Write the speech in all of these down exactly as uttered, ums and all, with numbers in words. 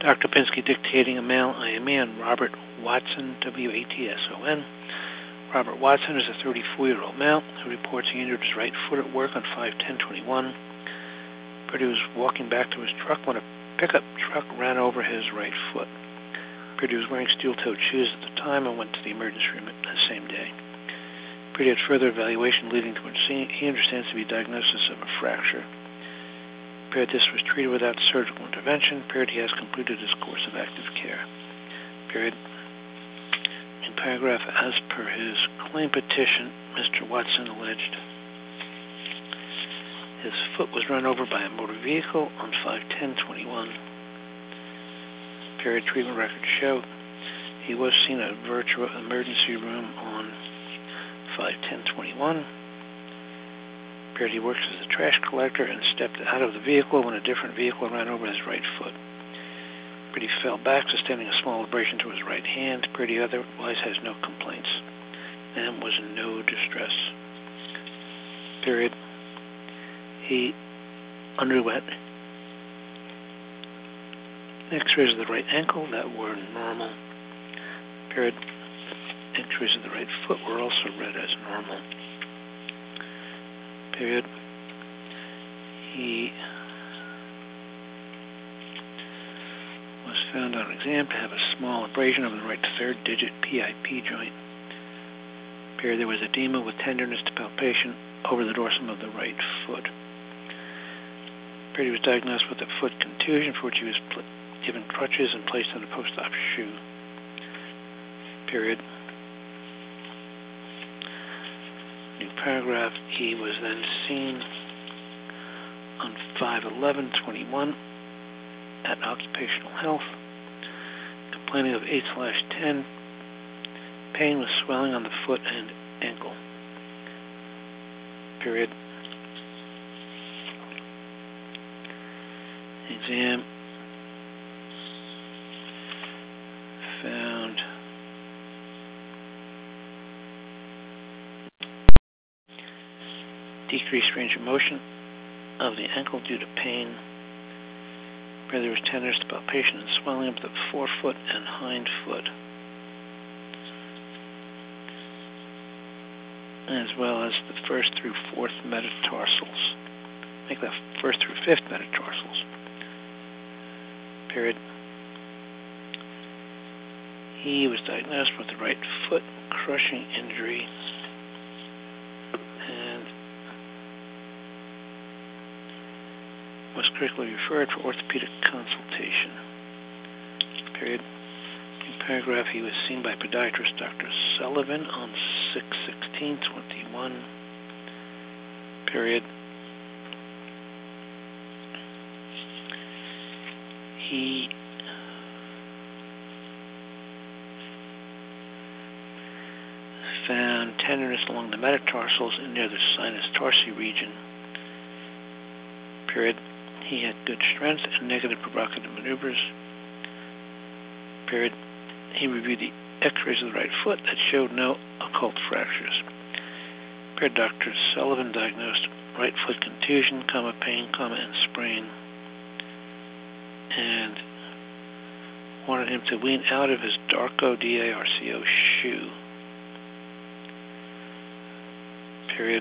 Doctor Pinsky dictating a male I M E on Robert Watson, W A T S O N. Robert Watson is a thirty-four-year-old male who reports he injured his right foot at work on five ten twenty-one. Purdy was walking back to his truck when a pickup truck ran over his right foot. Purdy was wearing steel-toed shoes at the time and went to the emergency room the same day. Purdy had further evaluation leading to what he understands to be a diagnosis of a fracture. Purdy was treated without surgical intervention. Purdy has completed his course of active care. Period. In paragraph, as per his claim petition, Mister Watson alleged his foot was run over by a motor vehicle on five ten twenty-one. Period. Treatment records show he was seen at a virtual emergency room on five ten twenty-one. Period. He works as a trash collector and stepped out of the vehicle when a different vehicle ran over his right foot. Purdy fell back, sustaining a small abrasion to his right hand. Purdy otherwise has no complaints and was in no distress. Period. He underwent X-rays of the right ankle that were normal. Period. X-rays of the right foot were also read as normal. Period. He was found on exam to have a small abrasion of the right third digit P I P joint. Period. There was edema with tenderness to palpation over the dorsum of the right foot. Period. He was diagnosed with a foot contusion for which he was pl- given crutches and placed on a post-op shoe. Period. New paragraph. He was then seen on five eleven twenty-one at Occupational Health, complaining of eight slash ten, pain with swelling on the foot and ankle. Period. Exam found decreased range of motion of the ankle due to pain. Where there was tenderness to palpation and swelling of the forefoot and hind foot, as well as the first through fourth metatarsals. Make that first through fifth metatarsals. Period. He was diagnosed with the right foot crushing injury and was critically referred for orthopedic consultation. Period. In paragraph, he was seen by podiatrist Doctor Sullivan on six sixteen twenty-one. Period. He found tenderness along the metatarsals and near the sinus tarsi region. Period. He had good strength and negative provocative maneuvers. Period. He reviewed the X-rays of the right foot that showed no occult fractures. Period. Doctor Sullivan diagnosed right foot contusion, comma, pain, comma, and sprain, and wanted him to wean out of his Darco D A R C O shoe. Period.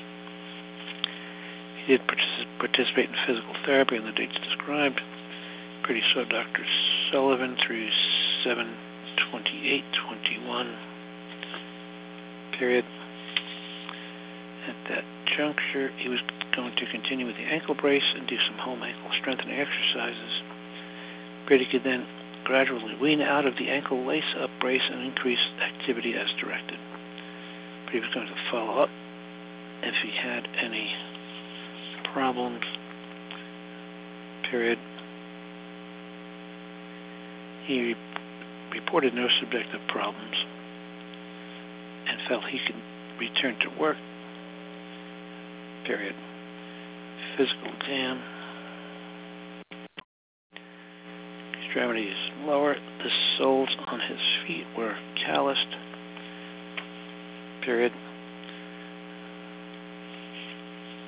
He did particip- participate in physical therapy on the dates described. Pretty saw Doctor Sullivan through seven twenty-eight twenty-one. Period. At that juncture, he was going to continue with the ankle brace and do some home ankle strengthening exercises. Period. He could then gradually wean out of the ankle lace-up brace and increase activity as directed. But he was going to follow up if he had any problems. Period. He re- reported no subjective problems and felt he could return to work. Period. Physical exam. Extremities lower. The soles on his feet were calloused. Period.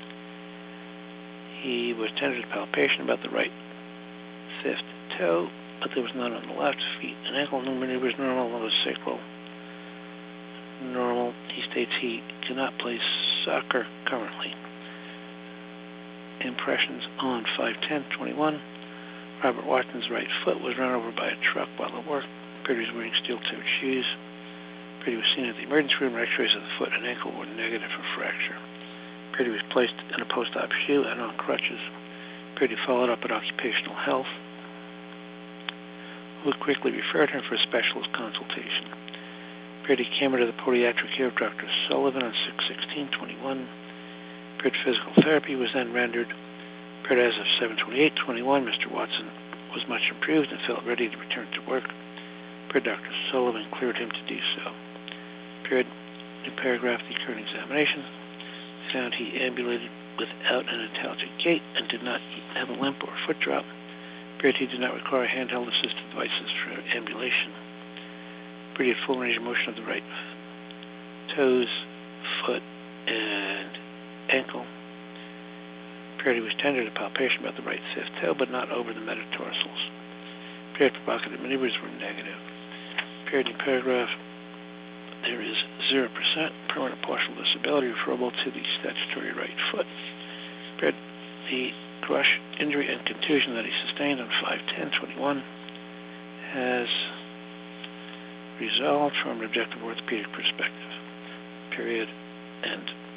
He was tender to palpation about the right fifth toe. but there was none on the left. Feet and ankle maneuvers normal. Lower sacral normal. He states he cannot play soccer currently. Impressions on five ten twenty-one. Robert Watson's right foot was run over by a truck while at work. Appeared he was wearing steel-toed shoes. Appeared he was seen at the emergency room. X-rays of the foot and ankle were negative for fracture. Appeared he was placed in a post-op shoe and on crutches. Appeared he followed up at occupational health, who quickly referred him for a specialist consultation. Appeared he came into the podiatric care of Doctor Sullivan on six sixteen twenty-one. Appeared physical therapy was then rendered. Appeared as of seven twenty-eight twenty-one. Mister Watson was much improved and felt ready to return to work. Appeared Doctor Sullivan cleared him to do so. Appeared in paragraph the current examination found he ambulated without an intelligent gait and did not have a limp or foot drop. Appeared he did not require handheld assistive devices for ambulation. Appeared he had full range of motion of the right toes, foot, and ankle. Appeared he was tender to palpation about the right fifth toe, but not over the metatarsals. Appeared provocative maneuvers were negative. Appeared in paragraph there is zero percent permanent partial disability referable to the statutory right foot. Appeared the crush, injury, and contusion that he sustained on five ten twenty-one has resolved from an objective orthopedic perspective. Period. End.